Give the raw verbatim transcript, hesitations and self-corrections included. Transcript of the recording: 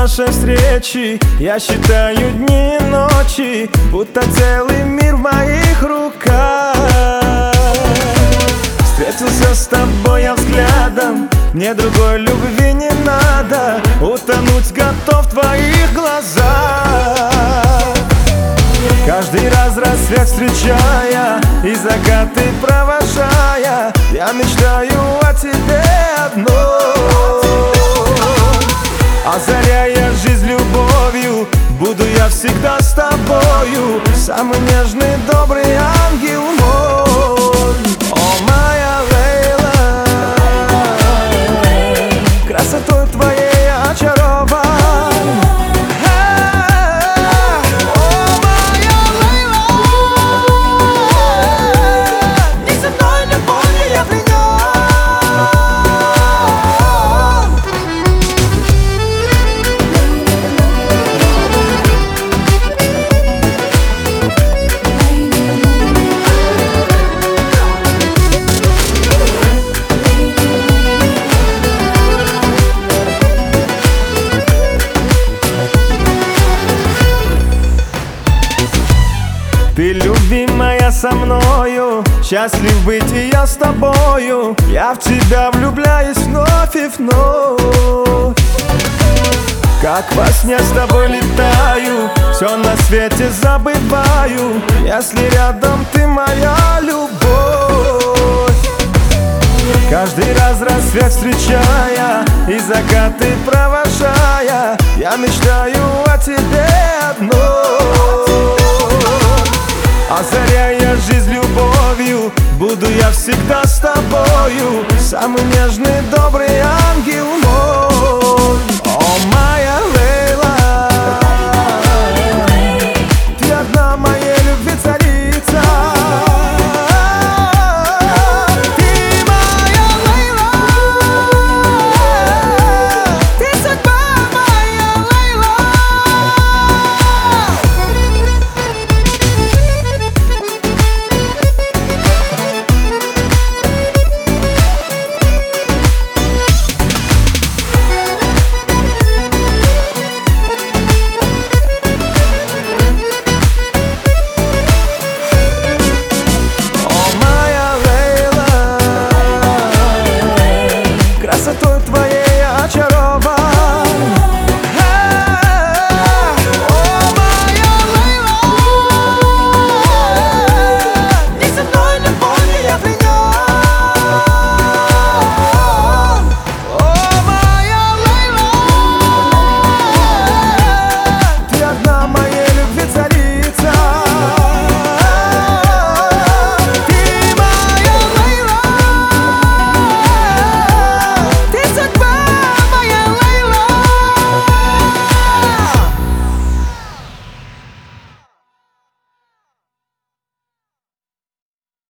нашей встречи я считаю дни и ночи, будто целый мир в моих руках. Встретился с тобой я взглядом, мне другой любви не надо, утонуть готов в твоих глазах. Каждый раз рассвет встречая и закаты провожая, я мечтаю о тебе одной. Озаряя жизнь любовью, буду я всегда с тобою, самый нежный, добрый ангел мой. О, моя Лейла, красотой твоей я очарован. Ты любимая со мною, счастлив быть и я с тобою. Я в тебя влюбляюсь вновь и вновь. Как во сне с тобой летаю, все на свете забываю, если рядом ты моя любовь. Каждый раз рассвет встречая и закаты провожая, я мечтаю о тебе одной. Озаряя жизнь любовью, буду я всегда с тобою, самый нежный, добрый